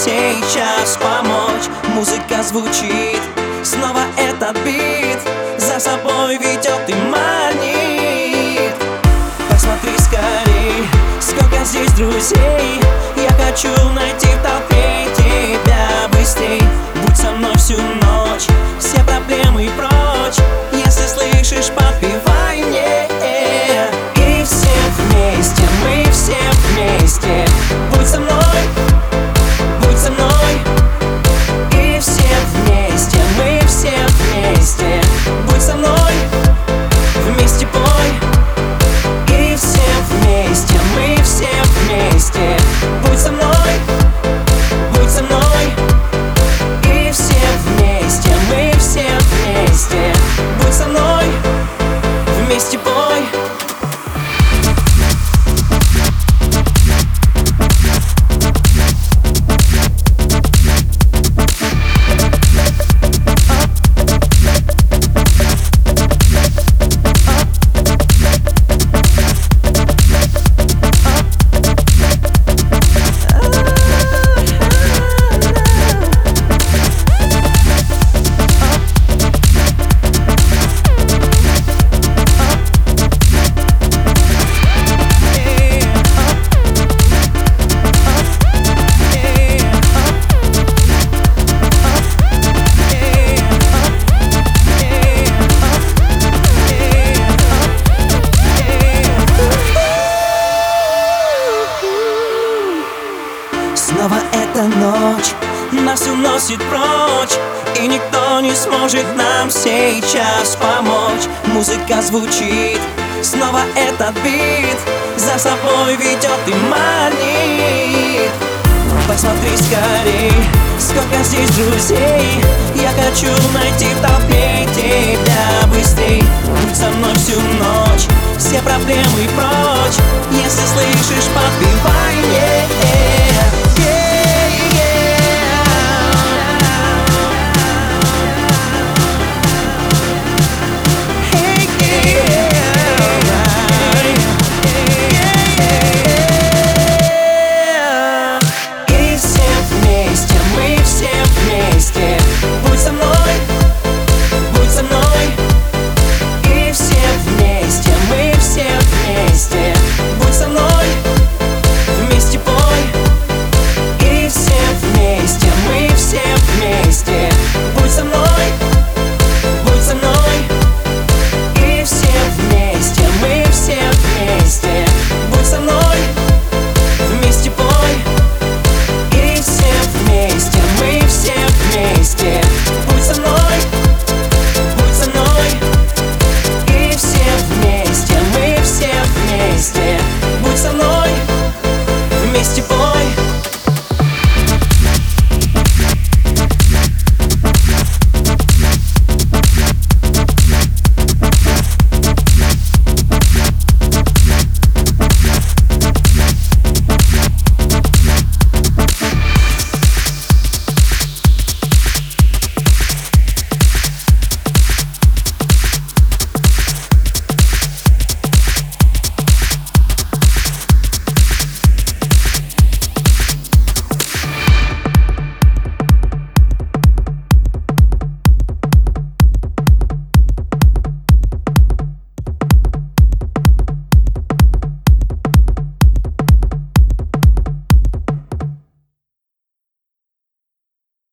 сейчас помочь. Музыка звучит, снова этот бит за собой ведет и манит. Посмотри скорей, сколько здесь друзей. Я хочу найти в толпе тебя быстрей. Будь со мной всю ночь, все проблемы прочь. Если слышишь, подпевай мне. И все вместе, мы все вместе. Будь со мной, будь со мной. И все вместе, мы все вместе. Будь со мной, вместе пой. И все вместе, мы все вместе. Будь со мной, будь со мной. И все вместе, мы все вместе. Будь со мной, вместе пой. Снова эта ночь нас уносит прочь, и никто не сможет нам сейчас помочь. Музыка звучит, снова этот бит за собой ведет и манит. Посмотри скорей, сколько здесь друзей. Я хочу найти в толпе тебя быстрей. Будь со мной всю ночь, все проблемы прочь. Если слышишь, подпевай мне.